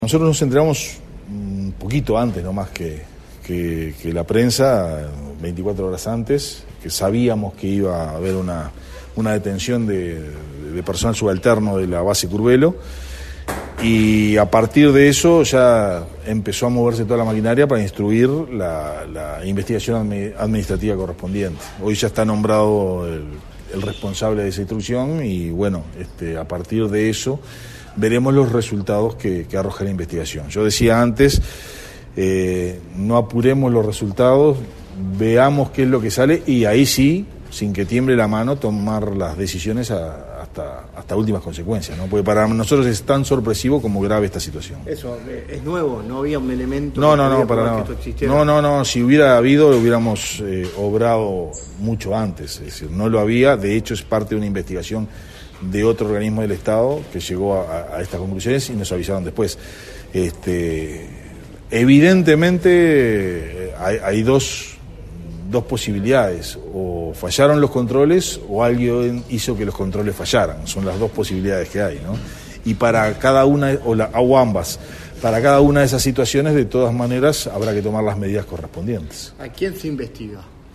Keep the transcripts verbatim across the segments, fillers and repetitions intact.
Nosotros nos enteramos un poquito antes, no más que, que, que la prensa, veinticuatro horas antes, que sabíamos que iba a haber una, una detención de, de personal subalterno de la base Curvelo, y a partir de eso ya empezó a moverse toda la maquinaria para instruir la, la investigación administrativa correspondiente. Hoy ya está nombrado el, el responsable de esa instrucción y bueno, este, a partir de eso veremos los resultados que, que arroja la investigación. Yo decía antes, eh, no apuremos los resultados, veamos qué es lo que sale y ahí sí, sin que tiemble la mano, tomar las decisiones a, hasta, hasta últimas consecuencias, ¿no? Porque para nosotros es tan sorpresivo como grave esta situación. Eso, es nuevo, no había un elemento... No, no, no, para nada. No, no, no, si hubiera habido, lo hubiéramos eh, obrado mucho antes, es decir, no lo había, de hecho es parte de una investigación de otro organismo del Estado que llegó a, a estas conclusiones y nos avisaron después. Este, evidentemente hay, hay dos, dos posibilidades, o fallaron los controles o alguien hizo que los controles fallaran, son las dos posibilidades que hay, ¿no? Y para cada una, o, la, o ambas, para cada una de esas situaciones, de todas maneras, habrá que tomar las medidas correspondientes. ¿A quién se investiga?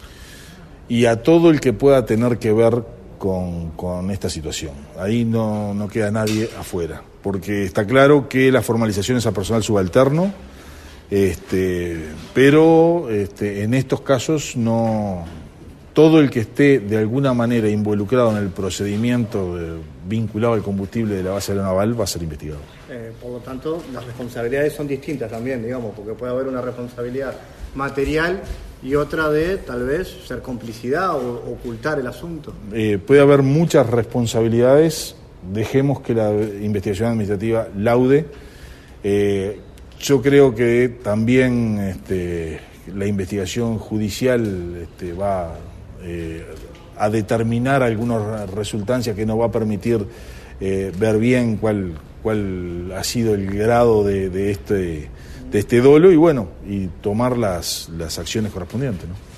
Y a todo el que pueda tener que ver Con, con esta situación. Ahí no, no queda nadie afuera, porque está claro que la formalización es a personal subalterno, este, pero este, en estos casos no, todo el que esté de alguna manera involucrado en el procedimiento de, vinculado al combustible de la base aeronaval va a ser investigado. Eh, por lo tanto, las responsabilidades son distintas también, digamos, porque puede haber una responsabilidad material y otra de, tal vez, ser complicidad o ocultar el asunto. Eh, puede haber muchas responsabilidades, dejemos que la investigación administrativa laude. Eh, yo creo que también este, la investigación judicial este, va eh, a determinar algunas resultancias que nos va a permitir eh, ver bien cuál, cuál ha sido el grado de, de este... de este dolo y bueno, y tomar las, las acciones correspondientes, ¿no?